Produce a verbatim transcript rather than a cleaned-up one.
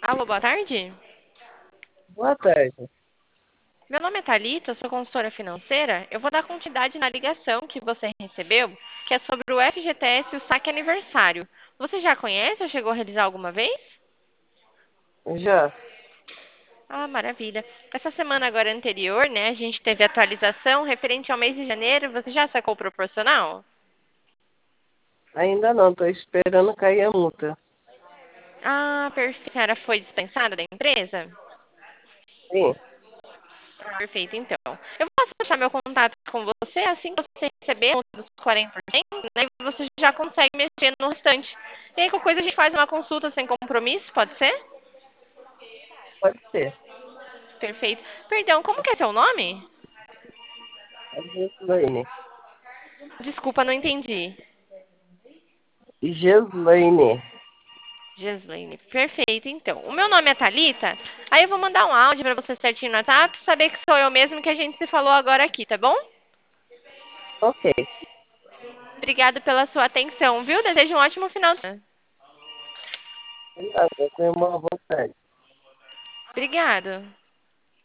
Alô, boa tarde. Boa tarde. Meu nome é Thalita, eu sou consultora financeira. Eu vou dar continuidade na ligação que você recebeu, que é sobre o F G T S e o saque aniversário. Você já conhece ou chegou a realizar alguma vez? Já, Ah, maravilha. Essa semana agora anterior, né, a gente teve atualização referente ao mês de janeiro. Você já sacou o proporcional? ainda não, estou esperando cair a multa. Ah, perfeito. A senhora foi dispensada da empresa? Sim, Perfeito, então. Eu posso deixar meu contato com você, assim que você receber os quarenta por cento, né? Você já consegue mexer no restante. E aí, qualquer coisa, a gente faz uma consulta sem compromisso, pode ser? pode ser. Perfeito. Perdão, como que é seu nome? A Gislaine. Desculpa, não entendi. Gislaine. Gislaine. Perfeito, então. O meu nome é Thalita. Aí eu vou mandar um áudio para você certinho no WhatsApp, saber que sou eu mesmo que a gente se falou agora aqui, tá bom? Ok. Obrigada pela sua atenção, viu? Desejo um ótimo final de semana. Obrigado, eu tenho uma vontade. Obrigada.